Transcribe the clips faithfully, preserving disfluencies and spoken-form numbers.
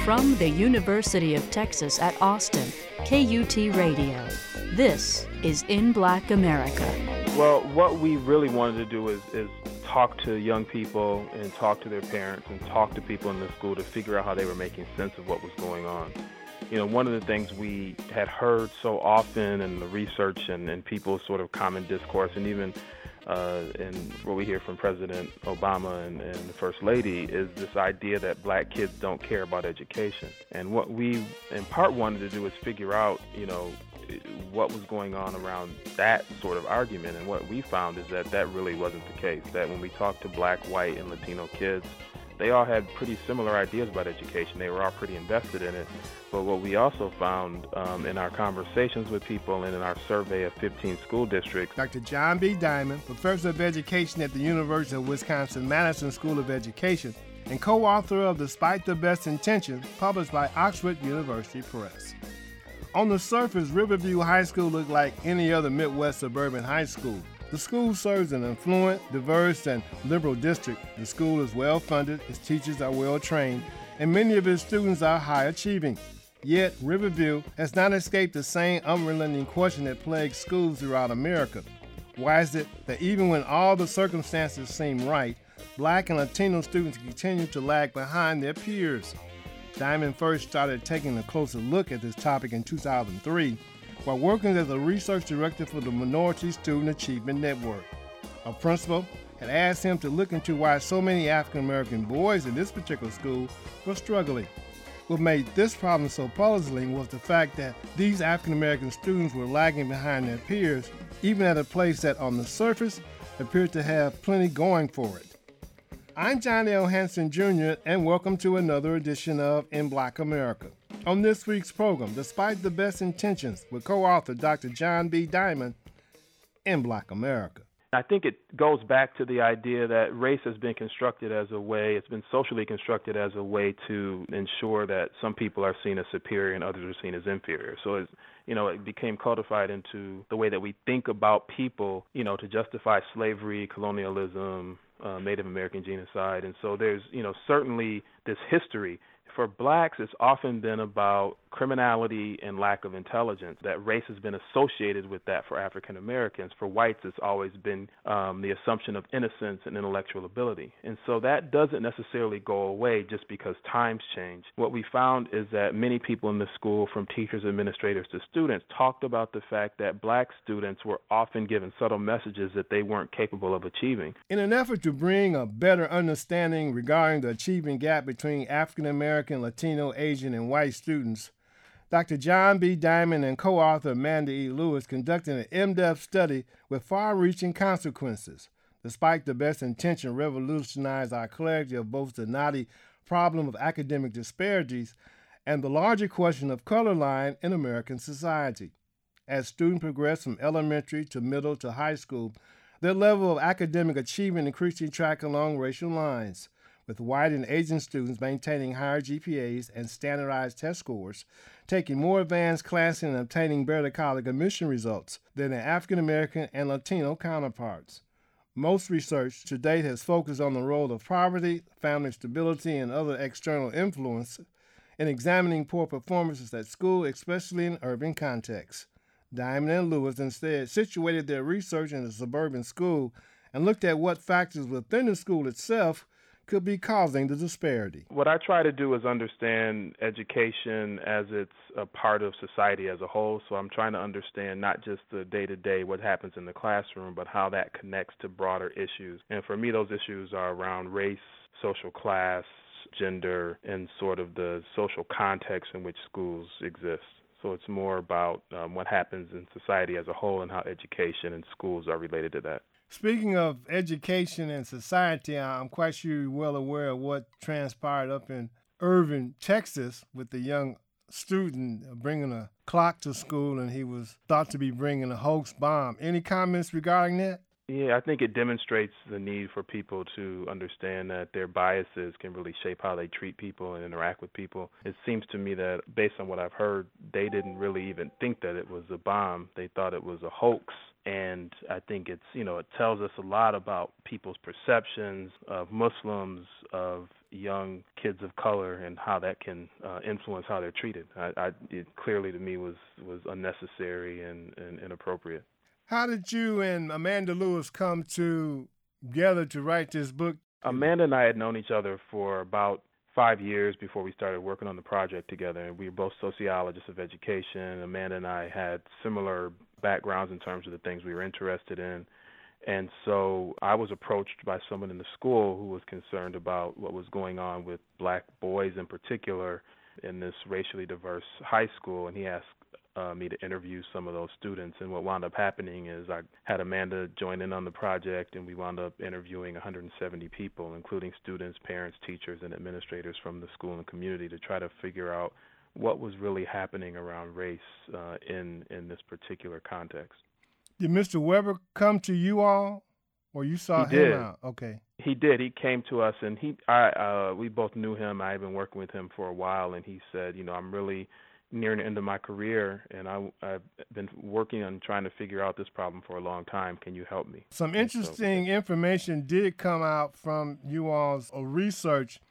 From the University of Texas at Austin, K U T Radio, this is In Black America. Well, what we really wanted to do is, is talk to young people and talk to their parents and talk to people in the school to figure out how they were making sense of what was going on. You know, one of the things we had heard so often in the research and, and people's sort of common discourse, and even uh, in what we hear from President Obama and, and the First Lady, is this idea that black kids don't care about education. And what we, in part, wanted to do is figure out, you know, what was going on around that sort of argument. And what we found is that that really wasn't the case, that when we talked to black, white, and Latino kids, they all had pretty similar ideas about education. They were all pretty invested in it. But what we also found um, in our conversations with people and in our survey of fifteen school districts. Doctor John B. Diamond, professor of education at the University of Wisconsin-Madison School of Education and co-author of Despite the Best Intentions, published by Oxford University Press. On the surface, Riverview High School looked like any other Midwest suburban high school. The school serves an affluent, diverse, and liberal district. The school is well-funded, its teachers are well-trained, and many of its students are high-achieving. Yet, Riverview has not escaped the same unrelenting question that plagues schools throughout America. Why is it that even when all the circumstances seem right, black and Latino students continue to lag behind their peers? Diamond first started taking a closer look at this topic in two thousand three, while working as a research director for the Minority Student Achievement Network. A principal had asked him to look into why so many African-American boys in this particular school were struggling. What made this problem so puzzling was the fact that these African-American students were lagging behind their peers, even at a place that on the surface appeared to have plenty going for it. I'm John L. Hanson Junior, and welcome to another edition of In Black America. On this week's program, Despite the Best Intentions, with co-author Doctor John B. Diamond, In Black America. I think it goes back to the idea that race has been constructed as a way, it's been socially constructed as a way to ensure that some people are seen as superior and others are seen as inferior. So it's, you know, it became codified into the way that we think about people, you know, to justify slavery, colonialism, uh, Native American genocide. And so there's, you know, certainly this history. For blacks, it's often been about criminality and lack of intelligence. That race has been associated with that for African Americans. For whites, it's always been um, the assumption of innocence and intellectual ability. And so that doesn't necessarily go away just because times change. What we found is that many people in the school, from teachers, administrators to students, talked about the fact that black students were often given subtle messages that they weren't capable of achieving. In an effort to bring a better understanding regarding the achievement gap between African American, Latino, Asian, and white students, Doctor John B. Diamond and co-author Amanda E. Lewis conducted an in-depth study with far-reaching consequences. Despite the best intention revolutionized our clarity of both the knotty problem of academic disparities and the larger question of color line in American society. As students progress from elementary to middle to high school, their level of academic achievement increasingly track along racial lines, with white and Asian students maintaining higher G P As and standardized test scores, taking more advanced classes and obtaining better college admission results than their African American and Latino counterparts. Most research to date has focused on the role of poverty, family stability, and other external influence in examining poor performances at school, especially in urban contexts. Diamond and Lewis instead situated their research in a suburban school and looked at what factors within the school itself could be causing the disparity. What I try to do is understand education as it's a part of society as a whole. So I'm trying to understand not just the day-to-day, what happens in the classroom, but how that connects to broader issues. And for me, those issues are around race, social class, gender, and sort of the social context in which schools exist. So it's more about um, what happens in society as a whole and how education and schools are related to that. Speaking of education and society, I'm quite sure you're well aware of what transpired up in Irving, Texas, with the young student bringing a clock to school, and he was thought to be bringing a hoax bomb. Any comments regarding that? Yeah, I think it demonstrates the need for people to understand that their biases can really shape how they treat people and interact with people. It seems to me that, based on what I've heard, they didn't really even think that it was a bomb. They thought it was a hoax. And I think it's, you know, it tells us a lot about people's perceptions of Muslims, of young kids of color, and how that can uh, influence how they're treated. I, I, it clearly to me was, was unnecessary and, and inappropriate. How did you and Amanda Lewis come together to write this book? Amanda and I had known each other for about five years before we started working on the project together, and we were both sociologists of education. Amanda and I had similar backgrounds in terms of the things we were interested in, and so I was approached by someone in the school who was concerned about what was going on with black boys in particular in this racially diverse high school, and he asked Uh, me to interview some of those students. And what wound up happening is I had Amanda join in on the project, and we wound up interviewing one hundred seventy people, including students, parents, teachers, and administrators from the school and community, to try to figure out what was really happening around race uh, in, in this particular context. Did Mister Weber come to you all, or you saw he him did. out? Okay. He did. He came to us, and he, I, uh, we both knew him. I had been working with him for a while, and he said, you know, I'm really nearing the end of my career, and I, I've been working on trying to figure out this problem for a long time. Can you help me? Some interesting so, information did come out from you all's research,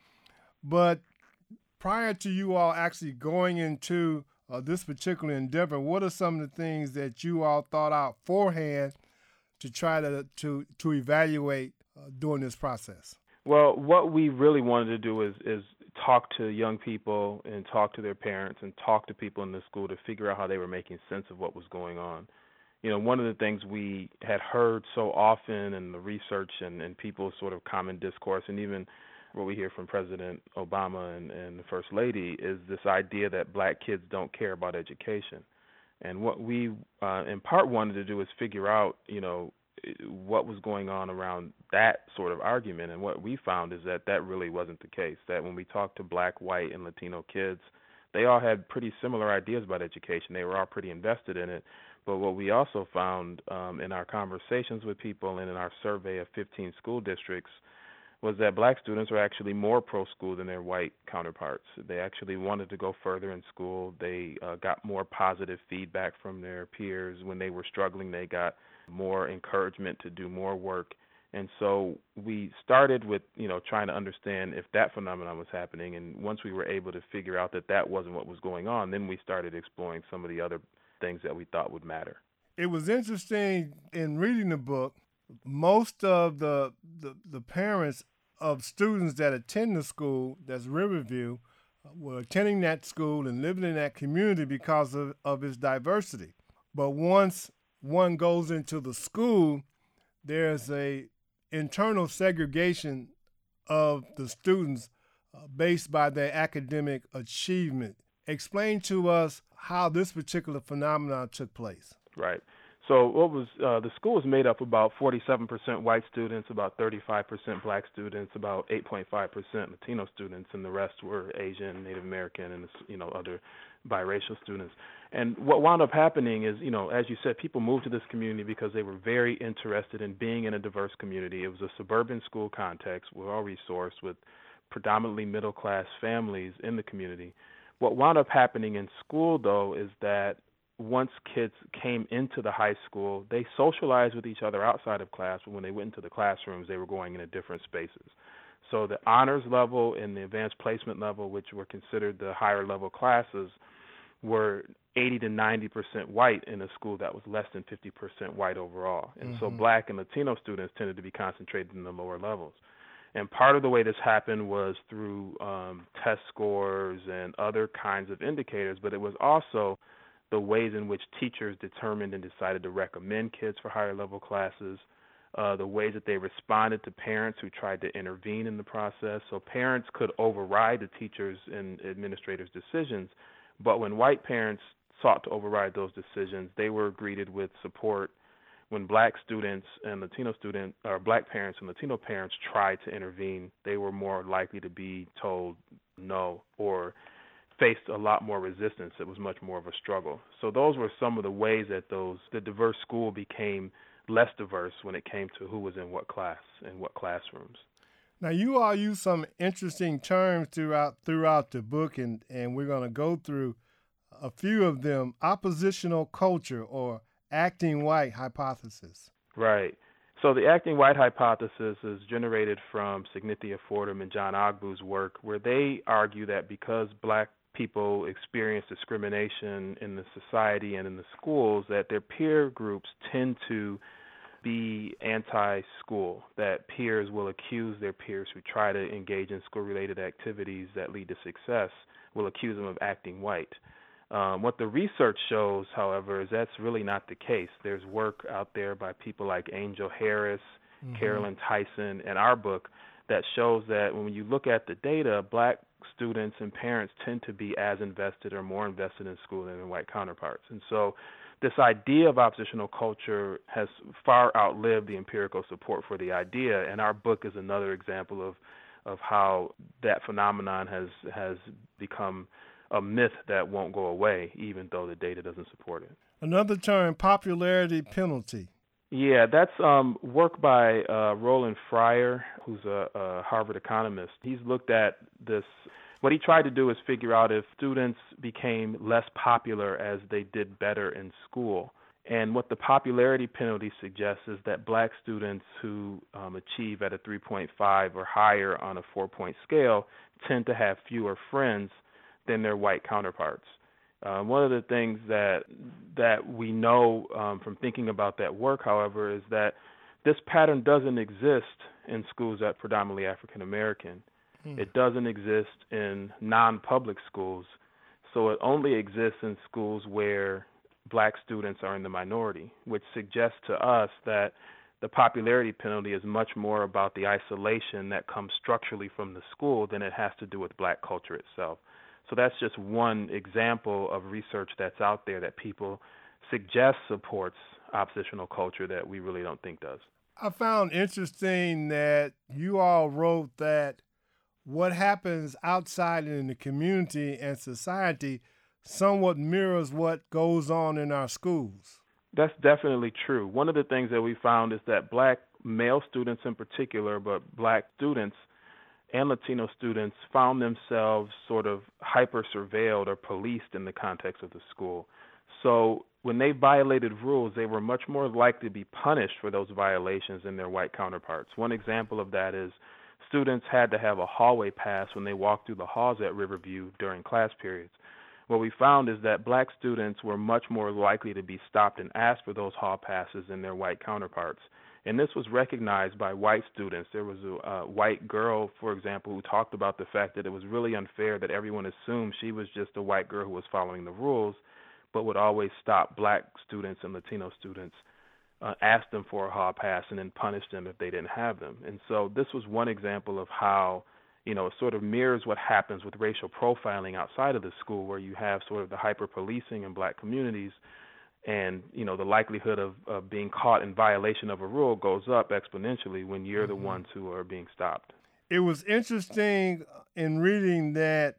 but prior to you all actually going into uh, this particular endeavor, what are some of the things that you all thought out beforehand to try to to, to evaluate uh, during this process? Well, what we really wanted to do is is talk to young people and talk to their parents and talk to people in the school to figure out how they were making sense of what was going on. You know, one of the things we had heard so often in the research and, and people's sort of common discourse, and even what we hear from President Obama and, and the First Lady, is this idea that black kids don't care about education. And what we, uh, in part, wanted to do is figure out, you know, what was going on around that sort of argument. And what we found is that that really wasn't the case, that when we talked to black, white, and Latino kids, they all had pretty similar ideas about education. They were all pretty invested in it. But what we also found um, in our conversations with people and in our survey of fifteen school districts was that black students were actually more pro-school than their white counterparts. They actually wanted to go further in school. They uh, got more positive feedback from their peers. When they were struggling, they got more encouragement to do more work. And so we started with, you know, trying to understand if that phenomenon was happening. And once we were able to figure out that that wasn't what was going on, then we started exploring some of the other things that we thought would matter. It was interesting in reading the book, most of the, the, the parents of students that attend the school, that's Riverview, uh, were attending that school and living in that community because of, of its diversity. But once one goes into the school, there's a internal segregation of the students uh, based by their academic achievement. Explain to us how this particular phenomenon took place. Right. So what was uh, the school was made up about forty-seven percent white students, about thirty-five percent black students, about eight point five percent Latino students, and the rest were Asian, Native American, and you know other biracial students. And what wound up happening is, you know, as you said, people moved to this community because they were very interested in being in a diverse community. It was a suburban school context. We're all resourced with predominantly middle-class families in the community. What wound up happening in school, though, is that once kids came into the high school, they socialized with each other outside of class, but when they went into the classrooms, they were going into different spaces. So the honors level and the advanced placement level, which were considered the higher level classes, were eighty to ninety percent white in a school that was less than fifty percent white overall. And mm-hmm. so black and Latino students tended to be concentrated in the lower levels. And part of the way this happened was through um, test scores and other kinds of indicators, but it was also the ways in which teachers determined and decided to recommend kids for higher level classes, uh, the ways that they responded to parents who tried to intervene in the process. So parents could override the teachers' and administrators' decisions, but when white parents sought to override those decisions, they were greeted with support. When black students and Latino students, or black parents and Latino parents tried to intervene, they were more likely to be told no or faced a lot more resistance. It was much more of a struggle. So those were some of the ways that those the diverse school became less diverse when it came to who was in what class and what classrooms. Now, you all use some interesting terms throughout throughout the book, and, and we're going to go through a few of them. Oppositional culture or acting white hypothesis? Right. So the acting white hypothesis is generated from Signithia Fordham and John Ogbu's work, where they argue that because black people experience discrimination in the society and in the schools, that their peer groups tend to be anti-school, that peers will accuse their peers who try to engage in school-related activities that lead to success, will accuse them of acting white. Um, what the research shows, however, is that's really not the case. There's work out there by people like Angel Harris, mm-hmm. Carolyn Tyson, and our book that shows that when you look at the data, black students and parents tend to be as invested or more invested in school than their white counterparts. And so this idea of oppositional culture has far outlived the empirical support for the idea, and our book is another example of, of how that phenomenon has has become a myth that won't go away, even though the data doesn't support it. Another term, popularity penalty. Yeah, that's um, work by uh, Roland Fryer, who's a, a Harvard economist. He's looked at this. What he tried to do is figure out if students became less popular as they did better in school. And what the popularity penalty suggests is that black students who um, achieve at a three point five or higher on a four-point scale tend to have fewer friends than their white counterparts. Uh, one of the things that that we know um, from thinking about that work, however, is that this pattern doesn't exist in schools that are predominantly African American. Hmm. It doesn't exist in non-public schools, so it only exists in schools where black students are in the minority, which suggests to us that the popularity penalty is much more about the isolation that comes structurally from the school than it has to do with black culture itself. So that's just one example of research that's out there that people suggest supports oppositional culture that we really don't think does. I found interesting that you all wrote that what happens outside in the community and society somewhat mirrors what goes on in our schools. That's definitely true. One of the things that we found is that black male students in particular, but black students and Latino students found themselves sort of hyper-surveilled or policed in the context of the school. So when they violated rules, they were much more likely to be punished for those violations than their white counterparts. One example of that is students had to have a hallway pass when they walked through the halls at Riverview during class periods. What we found is that black students were much more likely to be stopped and asked for those hall passes than their white counterparts. And this was recognized by white students. There was a uh, white girl, for example, who talked about the fact that it was really unfair that everyone assumed she was just a white girl who was following the rules, but would always stop black students and Latino students, uh, ask them for a hall pass, and then punish them if they didn't have them. And so this was one example of how, you know, it sort of mirrors what happens with racial profiling outside of the school, where you have sort of the hyper-policing in black communities, and, you know, the likelihood of, of being caught in violation of a rule goes up exponentially when you're mm-hmm. the ones who are being stopped. It was interesting in reading that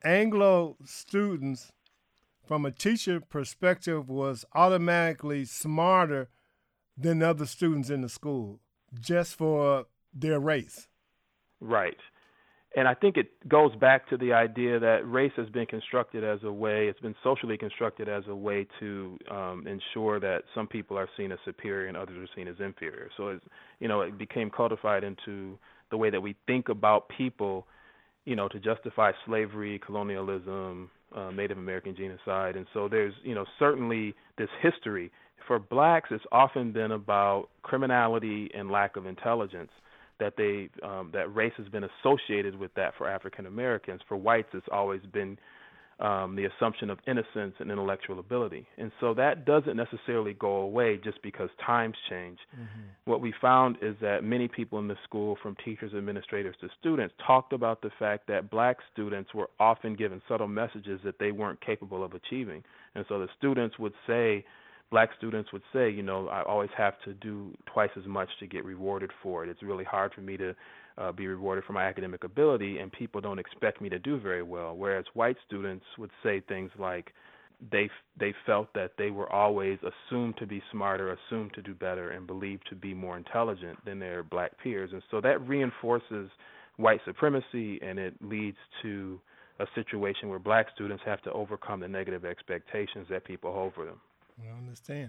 Anglo students, from a teacher perspective, was automatically smarter than other students in the school just for their race. Right. And I think it goes back to the idea that race has been constructed as a way, it's been socially constructed as a way to um, ensure that some people are seen as superior and others are seen as inferior. So, it's, you know, it became codified into the way that we think about people, you know, to justify slavery, colonialism, uh, Native American genocide. And so there's, you know, certainly this history. For blacks, it's often been about criminality and lack of intelligence. That they um, that race has been associated with that for African Americans. For whites, it's always been um, the assumption of innocence and intellectual ability. And so that doesn't necessarily go away just because times change. Mm-hmm. What we found is that many people in the school, from teachers, administrators to students, talked about the fact that black students were often given subtle messages that they weren't capable of achieving. And so the students would say, Black students would say, you know, I always have to do twice as much to get rewarded for it. It's really hard for me to uh, be rewarded for my academic ability, and people don't expect me to do very well. Whereas white students would say things like they they felt that they were always assumed to be smarter, assumed to do better, and believed to be more intelligent than their black peers. And so that reinforces white supremacy, and it leads to a situation where black students have to overcome the negative expectations that people hold for them. I understand.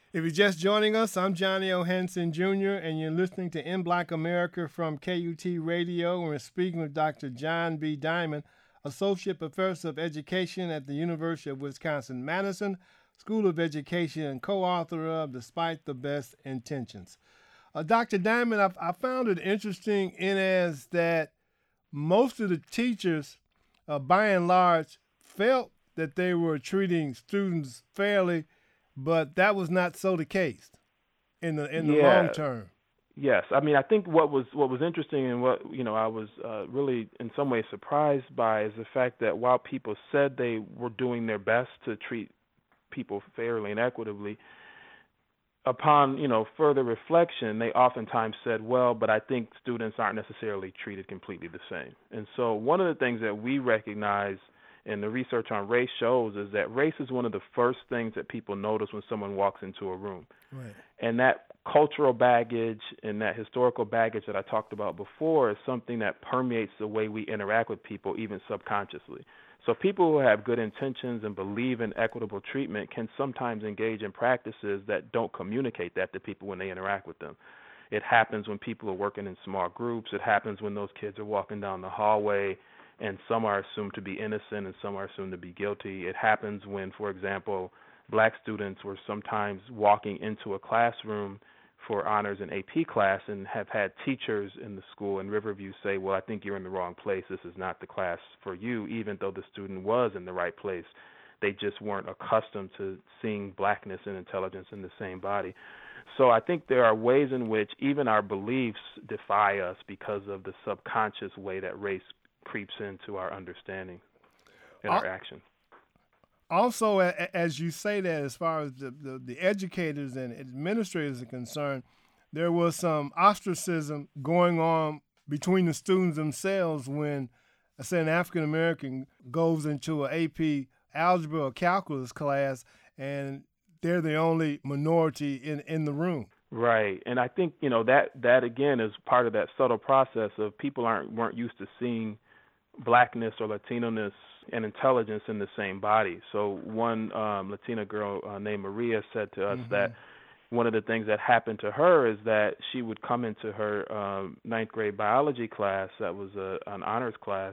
If you're just joining us, I'm Johnny O. Henson Junior, and you're listening to In Black America from K U T Radio. We're speaking with Doctor John B. Diamond, Associate Professor of Education at the University of Wisconsin-Madison School of Education and co-author of Despite the Best Intentions. Uh, Doctor Diamond, I, I found it interesting in as that most of the teachers, uh, by and large, felt that they were treating students fairly, but that was not so the case in the in the yeah. long term. Yes, I mean, I think what was what was interesting and what you know I was uh, really in some ways surprised by is the fact that while people said they were doing their best to treat people fairly and equitably, upon you know further reflection, they oftentimes said, "Well, but I think students aren't necessarily treated completely the same." And so, one of the things that we recognize, and the research on race shows, is that race is one of the first things that people notice when someone walks into a room. Right. And that cultural baggage and that historical baggage that I talked about before is something that permeates the way we interact with people, even subconsciously. So people who have good intentions and believe in equitable treatment can sometimes engage in practices that don't communicate that to people when they interact with them. It happens when people are working in small groups. It happens when those kids are walking down the hallway and some are assumed to be innocent and some are assumed to be guilty. It happens when, for example, black students were sometimes walking into a classroom for honors and A P class and have had teachers in the school in Riverview say, well, I think you're in the wrong place. This is not the class for you, even though the student was in the right place. They just weren't accustomed to seeing blackness and intelligence in the same body. So I think there are ways in which even our beliefs defy us because of the subconscious way that race creeps into our understanding and our action. Also, as you say that, as far as the, the, the educators and administrators are concerned, there was some ostracism going on between the students themselves when, say, an African-American goes into an A P algebra or calculus class and they're the only minority in, in the room. Right, and I think, you know, that, that again is part of that subtle process of people aren't weren't used to seeing blackness or Latino-ness and intelligence in the same body. So one um, Latina girl uh, named Maria said to us mm-hmm. that one of the things that happened to her is that she would come into her um, ninth grade biology class that was a, an honors class,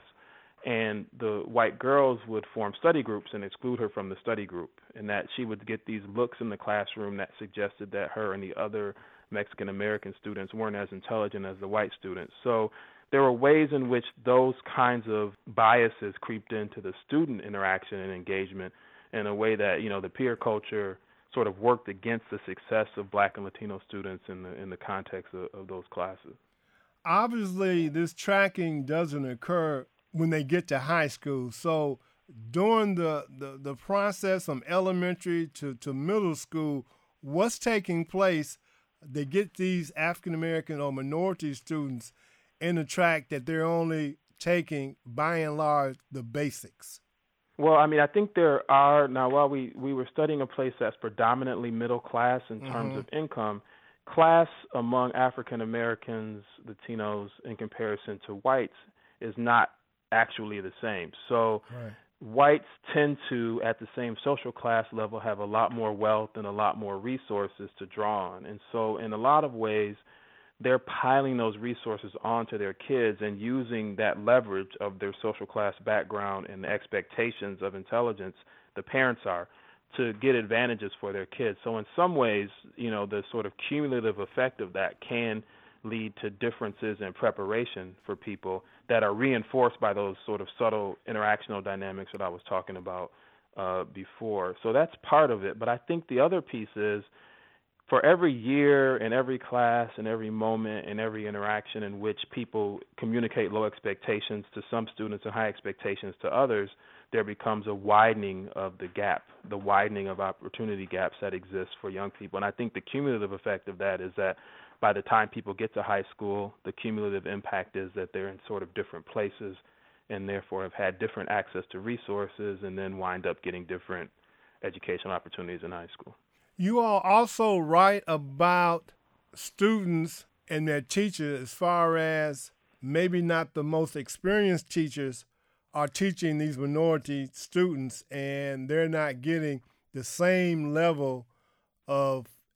and the white girls would form study groups and exclude her from the study group, and that she would get these looks in the classroom that suggested that her and the other Mexican-American students weren't as intelligent as the white students. So there were ways in which those kinds of biases creeped into the student interaction and engagement in a way that, you know, the peer culture sort of worked against the success of black and Latino students in the in the context of, of those classes. Obviously, this tracking doesn't occur when they get to high school. So during the, the, the process from elementary to, to middle school, what's taking place? They get these African-American or minority students in the track that they're only taking, by and large, the basics. Well, I mean, I think there are, now while we, we were studying a place that's predominantly middle class in terms mm-hmm. of income, class among African Americans, Latinos, in comparison to whites is not actually the same. So right. whites tend to, at the same social class level, have a lot more wealth and a lot more resources to draw on. And so in a lot of ways, they're piling those resources onto their kids and using that leverage of their social class background and the expectations of intelligence, the parents are, to get advantages for their kids. So in some ways, you know, the sort of cumulative effect of that can lead to differences in preparation for people that are reinforced by those sort of subtle interactional dynamics that I was talking about uh, before. So that's part of it. But I think the other piece is, for every year and every class and every moment and every interaction in which people communicate low expectations to some students and high expectations to others, there becomes a widening of the gap, the widening of opportunity gaps that exist for young people. And I think the cumulative effect of that is that by the time people get to high school, the cumulative impact is that they're in sort of different places and therefore have had different access to resources and then wind up getting different educational opportunities in high school. You all also write about students and their teachers as far as maybe not the most experienced teachers are teaching these minority students and they're not getting the same level of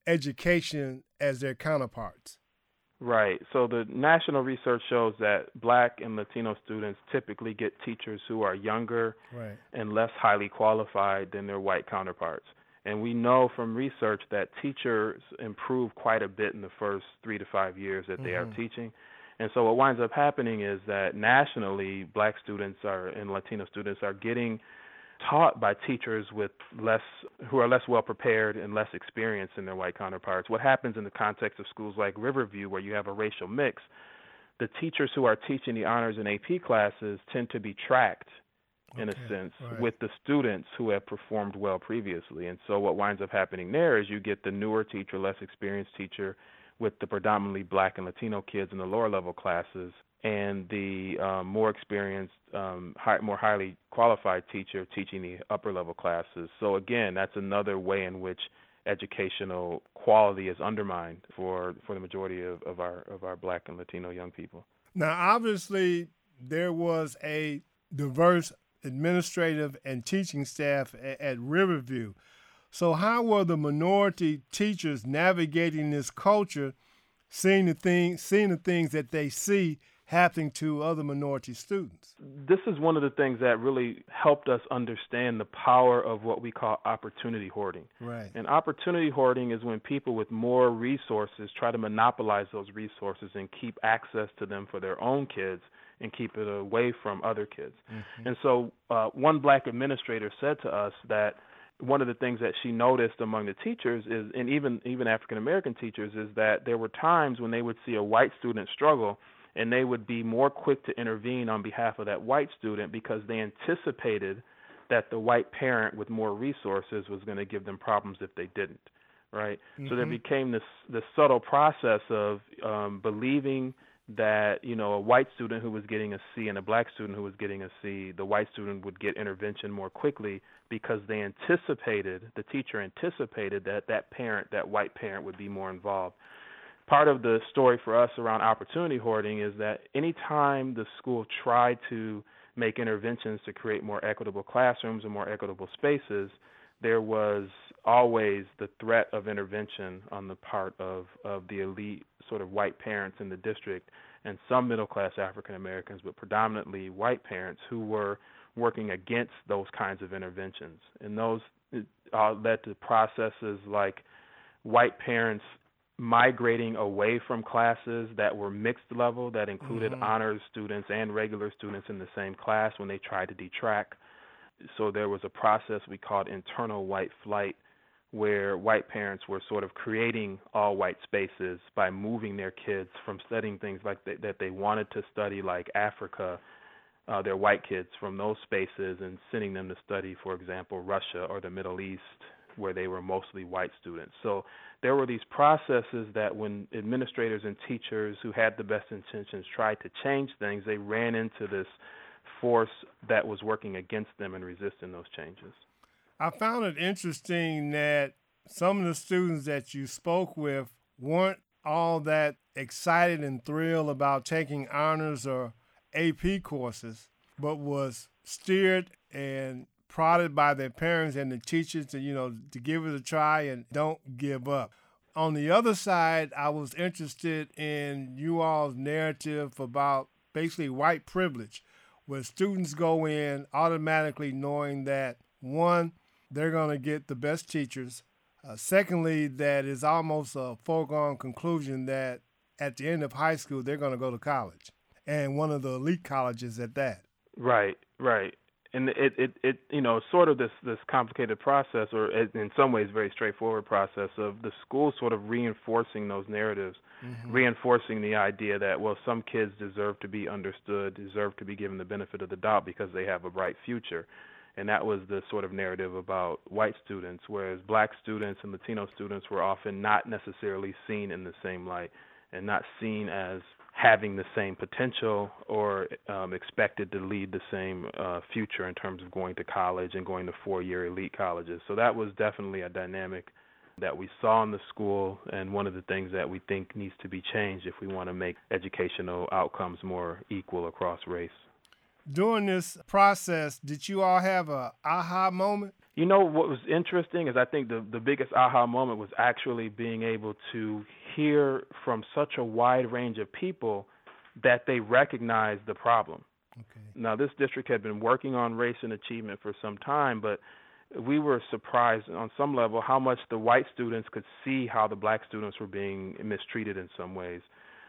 education as their counterparts? Right. So the national research shows that Black and Latino students typically get teachers who are younger right. and less highly qualified than their white counterparts. And we know from research that teachers improve quite a bit in the first three to five years that they mm-hmm. are teaching. And so what winds up happening is that nationally, Black students are and Latino students are getting taught by teachers with less, who are less well prepared and less experienced than their white counterparts. What happens in the context of schools like Riverview, where you have a racial mix, the teachers who are teaching the honors and A P classes tend to be tracked, in okay, a sense, right. with the students who have performed well previously. And so what winds up happening there is you get the newer teacher, less experienced teacher, with the predominantly Black and Latino kids in the lower level classes, and the um, more experienced, um, high, more highly qualified teacher teaching the upper level classes. So again, that's another way in which educational quality is undermined for, for the majority of, of our of our Black and Latino young people. Now, obviously, there was a diverse administrative and teaching staff at, at Riverview. So how were the minority teachers navigating this culture, seeing the things, seeing the things that they see happening to other minority students? This is one of the things that really helped us understand the power of what we call opportunity hoarding. Right. And opportunity hoarding is when people with more resources try to monopolize those resources and keep access to them for their own kids and keep it away from other kids. Mm-hmm. And so uh, one Black administrator said to us that one of the things that she noticed among the teachers is, and even even African American teachers, is that there were times when they would see a white student struggle and they would be more quick to intervene on behalf of that white student because they anticipated that the white parent with more resources was going to give them problems if they didn't, right? Mm-hmm. So there became this this subtle process of um, believing that, you know, a white student who was getting a C and a Black student who was getting a C, the white student would get intervention more quickly because they anticipated, the teacher anticipated that that parent, that white parent, would be more involved. Part of the story for us around opportunity hoarding is that any time the school tried to make interventions to create more equitable classrooms and more equitable spaces, there was always the threat of intervention on the part of, of the elite sort of white parents in the district and some middle-class African Americans, but predominantly white parents who were working against those kinds of interventions. And those uh, led to processes like white parents migrating away from classes that were mixed level, that included mm-hmm. honors students and regular students in the same class when they tried to detract. So there was a process we called internal white flight, where white parents were sort of creating all white spaces by moving their kids from studying things like they, that they wanted to study, like Africa, uh, their white kids, from those spaces and sending them to study, for example, Russia or the Middle East, where they were mostly white students. So there were these processes that when administrators and teachers who had the best intentions tried to change things, they ran into this force that was working against them and resisting those changes. I found it interesting that some of the students that you spoke with weren't all that excited and thrilled about taking honors or A P courses, but was steered and prodded by their parents and the teachers to, you know, to give it a try and don't give up. On the other side, I was interested in you all's narrative about basically white privilege, where students go in automatically knowing that, one, they're going to get the best teachers. Uh, secondly, that is almost a foregone conclusion that at the end of high school, they're going to go to college, and one of the elite colleges at that. Right, right. And it, it, it, you know, sort of this, this complicated process, or in some ways very straightforward process of the school sort of reinforcing those narratives, mm-hmm. reinforcing the idea that, well, some kids deserve to be understood, deserve to be given the benefit of the doubt because they have a bright future. And that was the sort of narrative about white students, whereas Black students and Latino students were often not necessarily seen in the same light and not seen as having the same potential or um, expected to lead the same uh, future in terms of going to college and going to four-year elite colleges. So that was definitely a dynamic that we saw in the school, and one of the things that we think needs to be changed if we want to make educational outcomes more equal across race. During this process, did you all have a aha moment? You know, what was interesting is I think the, the biggest aha moment was actually being able to hear from such a wide range of people that they recognized the problem. Okay. Now, this district had been working on race and achievement for some time, but we were surprised on some level how much the white students could see how the black students were being mistreated in some ways,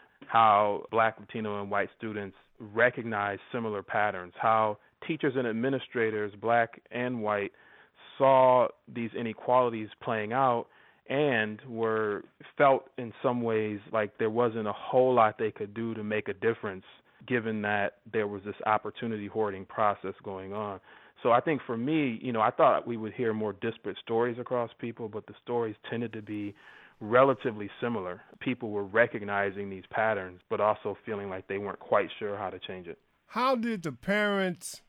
how black, Latino, and white students recognized similar patterns, how teachers and administrators, black and white, saw these inequalities playing out and were felt in some ways like there wasn't a whole lot they could do to make a difference, given that there was this opportunity hoarding process going on. So I think for me, you know, I thought we would hear more disparate stories across people, but the stories tended to be relatively similar. People were recognizing these patterns, but also feeling like they weren't quite sure how to change it. How did the parents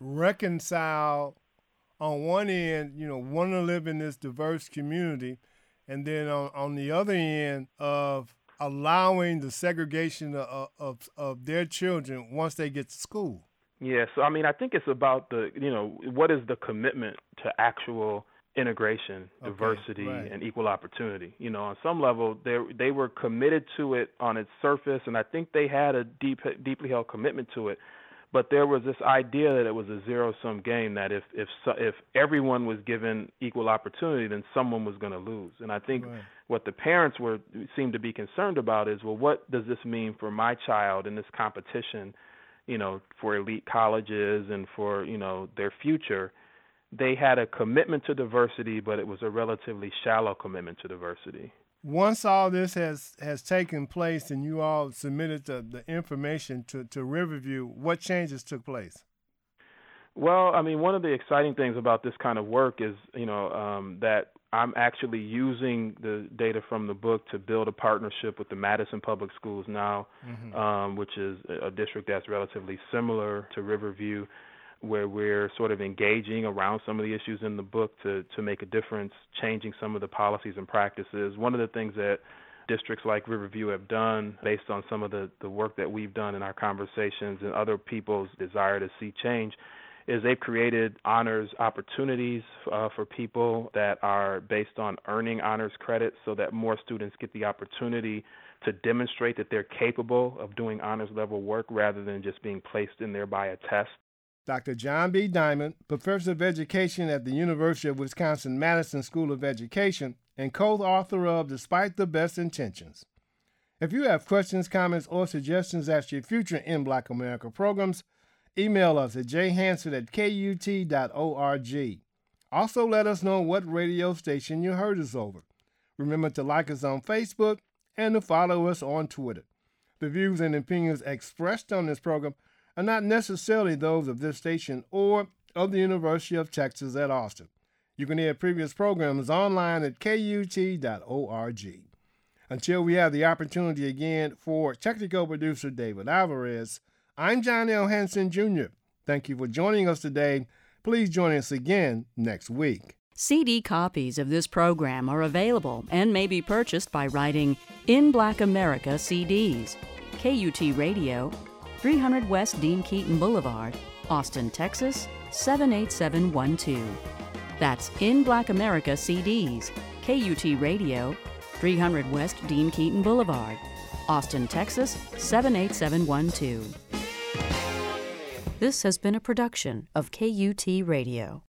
reconcile, on one end, you know, want to live in this diverse community, and then on, on the other end of allowing the segregation of, of of their children once they get to school? Yeah, so I mean, I think it's about the, you know, what is the commitment to actual integration, Okay, diversity, right. and equal opportunity. You know, on some level, they they were committed to it on its surface, and I think they had a deep, deeply held commitment to it. But there was this idea that it was a zero-sum game, that if if if everyone was given equal opportunity, then someone was going to lose. And I think Right. what the parents were seemed to be concerned about is, well, what does this mean for my child in this competition, you know, for elite colleges and for, you know, their future? They had a commitment to diversity, but it was a relatively shallow commitment to diversity. Once all this has, has taken place and you all submitted the, the information to, to Riverview, what changes took place? Well, I mean, one of the exciting things about this kind of work is, you know, um, that I'm actually using the data from the book to build a partnership with the Madison Public Schools now, Mm-hmm. um, which is a district that's relatively similar to Riverview, where we're sort of engaging around some of the issues in the book to, to make a difference, changing some of the policies and practices. One of the things that districts like Riverview have done, based on some of the, the work that we've done in our conversations and other people's desire to see change, is they've created honors opportunities uh, for people that are based on earning honors credits, so that more students get the opportunity to demonstrate that they're capable of doing honors level work rather than just being placed in there by a test. Doctor John B. Diamond, Professor of Education at the University of Wisconsin-Madison School of Education and co-author of Despite the Best Intentions. If you have questions, comments, or suggestions as to future In Black America programs, email us at j hansen at k u t dot org. Also, let us know what radio station you heard us over. Remember to like us on Facebook and to follow us on Twitter. The views and opinions expressed on this program are not necessarily those of this station or of the University of Texas at Austin. You can hear previous programs online at k u t dot org. Until we have the opportunity again, for technical producer David Alvarez, I'm John L. Hanson, Junior Thank you for joining us today. Please join us again next week. C D copies of this program are available and may be purchased by writing In Black America C Ds, K U T Radio, three hundred West Dean Keaton Boulevard, Austin, Texas, seven eight seven one two. That's In Black America C Ds, K U T Radio, three hundred West Dean Keaton Boulevard, Austin, Texas, seven eight seven one two. This has been a production of K U T Radio.